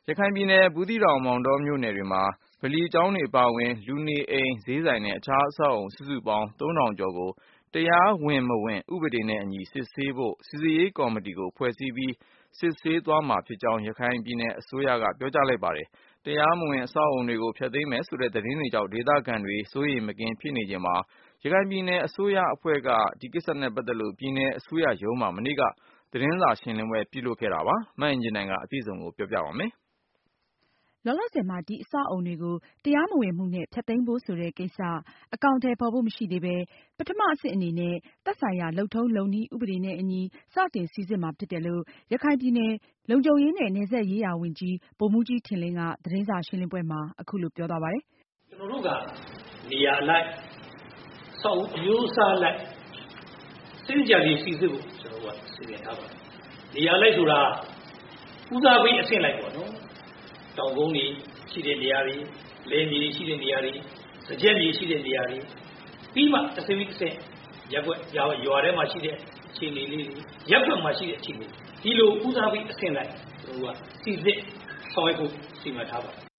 ရခိုင်ပြည်နယ် ဘူးသီးတောင်မောင်တောမြို့နယ်တွေမှာ ဗလီကျောင်းတွေအပါအဝင် လူနေအိမ် ဈေးဆိုင်နဲ့ အခြားအဆောက်အအုံ စုစုပေါင်း 3000 ကျော်ကို တရားဝင်မဝင် ဥပဒေနဲ့အညီ စစ်ဆေးဖို့ စိစစ်ရေးကော်မတီကို ဖွဲ့စည်းပြီး စစ်ဆေးသွားမှာဖြစ်ကြောင်း ရခိုင်ပြည်နယ်အစိုးရက ပြောကြားလိုက်ပါတယ်။ တရားမဝင် အဆောက်အအုံတွေကို ဖျက်သိမ်းမယ်ဆိုတဲ့ သတင်းတွေကြောင့် ဒေသခံတွေ စိုးရိမ်မကင်းဖြစ်နေချိန်မှာ ရခိုင်ပြည်နယ်အစိုးရအဖွဲ့က ဒီကိစ္စနဲ့ပတ်သက်လို့ ပြည်နယ်အစိုးရရုံးမှာ မနေ့က သတင်းစာရှင်းလင်းပွဲ ပြုလုပ်ခဲ့တာပါ။ မအင်ကြင်းနိုင်က အပြည့်အစုံကို ပြောပြပါမယ်။လောလောဆယ်မှာ ဒီအဆောက်အအုံတွေကို တရားမဝင်မှုနဲ့ ဖျက်သိမ်းဖို့ဆိုတဲ့ကိစ္စ အကောင်အထည်ဖေါ်ဖို့မရှိသေးပဲ ပထမအဆင့်အနေနဲ့ သက်ဆိုင်ရာ လုပ်ထုံးလုပ်နည်းဥပဒေနဲ့အညီ စတင်စိစစ်မှာဖြစ်တယ်လို့ ရခိုင်ပြည်နယ် လုံခြုံရေးနဲ့ နယ်စပ်ရေးရာဝန်ကြီး ဗိုလ်မှူးကြီးထင်လင်းက သတင်းစာရှင်းလင်းပွဲမှာ အခုလိုပြောသွားပါတယ်။ “ကျနော်တို့က နေရာအလိုက် အဆောက်အဦအမျိုးအစားအလိုက် စနစ်တကျစိစစ်ဖို့ ကျနော်တို့က စီစဉ်ထားပါတယ်။ နေရာအလိုက်ဆိုတာ ဦးစားပေးအဆင့်လိုက်ပေါ့နော်။ တောင်ကုန်းတွေရှိတဲ့နေရာတွေ လယ်မြေတွေရှိတဲ့နေရာတွေ စားကျက်မြေရှိတဲ့နေရာတွေ ပြီးမှတဆင့်ပြီးတဆင့် ရပ်ကွက်ရွာထဲမှာရှိတဲ့အခြေအနေလေးတွေ ရပ်ကွက်မှာရှိတဲ့အခြေအနေတွေ ဒီလိုဦးစားပေးအဆင့်လိုက် ကျနော်တို့က စိစစ်ဆောင်ရွက်ဖို့ စီမံထားပါတယ်။ ”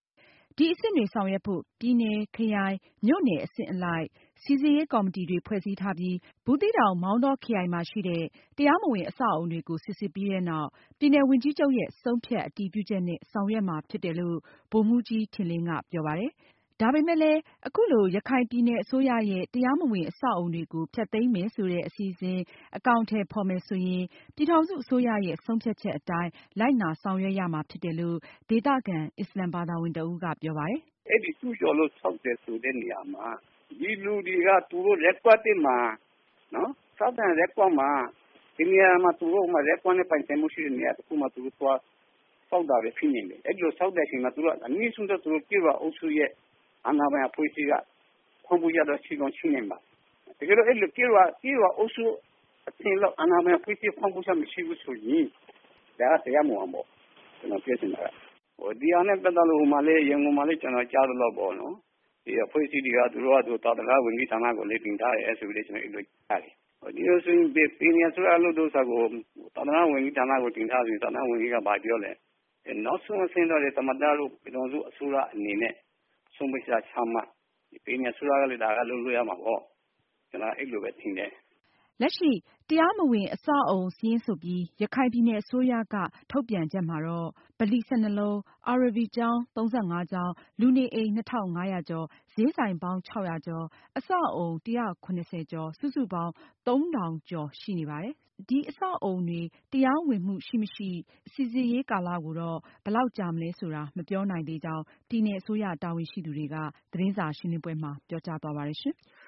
ဒီအဆင့်တွေဆောင်ရွက်ဖို့ ပြည်နယ်၊ ခရိုင်၊ မြို့နယ်အဆင့်အလိုက် စိစစ်ရေးကော်မတီတွေဖွဲ့စည်းထားပြီး ဘူးသီးတောင်၊ မောင်တောခရိုင်မှာရှိတဲ့ တရားမဝင်အဆောက်အအုံတွေကို စိစစ်ပြီးနောက် ပြည်နယ်ဝန်ကြီးချုပ်ရဲ့ ဆုံးဖြတ်အတည်ပြုချက်နဲ့ ဆောင်ရွက်မှာဖြစ်တယ်လို့ ဗိုလ်မှူးကြီးထင်လင်းက ပြောပါတယ်။ ဒါပေမဲ့လည်း အခုလို ရခိုင်ပြည်နယ်အစိုးရရဲ့ တရားမဝင်အဆောက်အအုံတွေကို ဖျက်သိမ်းမယ်ဆိုတဲ့ အစီအစဉ် အကောင်အထည်ဖေါ်မယ်ဆိုရင် ပြည်ထောင်စုအစိုးရရဲ့ ဆုံးဖြတ်ချက်အတိုင်း လိုက်နာဆောင်ရွက်ရမှာဖြစ်တယ်လို့ ဒေသခံ အစ္စလာမ်ဘာသာဝင်တဦးက ပြောပါတယ်။ “အဲဒီ ကျူးကျော်လို့ဆောက်တယ်ဆိုတဲ့နေရာမှာ ဒီလူတွေက သူတို့ရပ်ကွက်ထဲမှာ ဆောက်တဲ့ရပ်ကွက်မှာ ဒီနေရာမှာ သူတို့ရပ်ကွက်နဲ့ပိုင်ဆိုင်မှုရှိတဲ့နေရာတခုမှာ သူတို့သွားဆောက်တာတွေဖြစ်နေတယ်။ အဲဒီလိုဆောက်တဲ့အချိန်မှာ အနည်းဆုံးတော့ ကျေးရွာအုပ်စုရဲ့ အာဏာပိုင်အဖွဲ့အစည်းက ခွင့်ပြုချက်တော့ရှိကောင်းရှိနိုင်ပါတယ်။ တကယ်လို့ အဲဒီလိုကျေးရွာအုပ်စုအဆင့်လောက် အာဏာပိုင်အဖွဲ့အစည်းခွင့်ပြုချက်မရှိဘူးဆိုရင် ဒါကတရားမဝင်ဘူး။ ကျနော်ပြောချင်တာက ဒီဟာနဲ့ပတ်သက်လို့ ရန်ကုန်မှာလည်း ကျနော်ကြားသလောက်ပေါ့နော် ဒီအဖွဲ့အစည်းတွေက သူတို့ သာသနာဝန်ကြီးဌာနကိုလည်း တင်ထားတယ်ဆိုပြီးတော့ ကျနော်ကြားတယ်။ ဒီလိုဆိုရင် ပြည်နယ်အစိုးရလုပ်တဲ့ဟာကို သာသနာဝန်ကြီးဌာနကိုတင်ထားရင် သာသနာဝန်ကြီးက ဘာပြောလဲ နောက်ဆုံးအဆင့်တော့ သမ္မတတို့ ပြည်ထောင်စုအစိုးရအနေနဲ့ ဆုံးဖြတ်ချက်ချမှ ပြည်နယ်အစိုးရကလည်း ဒါလုပ်လို့ရမှာပေါ့။ ကျနော်အဲဒီလိုပဲထင်တယ်။ ” လက်ရှိ တရားမဝင် အဆောက်အအုံစာရင်းဆိုပြီး ရခိုင်ပြည်နယ်အစိုးရက ထုတ်ပြန်ချက်မှာတော့ ဗလီ လုံး၊ အာရဗီကျောင်း ကျောင်း၊ လူနေအိမ် ကျော်၊ ဈေးဆိုင်ပေါင်း ကျော်၊ အဆောက်အအုံ ကျော် စုစုပေါင်း ကျော်ရှိနေပါတယ်။ ဒီအဆောက်အအုံတွေ တရားဝင်မှုရှိမရှိ စိစစ်ရေးကာလကိုတော့ ဘယ်လောက်ကြာမလဲဆိုတာ မပြောနိုင်သေးကြောင်း ပြည်နယ်အစိုးရတာဝန်ရှိသူတွေက သတင်းစာရှင်းလင်းပွဲမှာ ပြောကြားသွားပါတယ်ရှင်။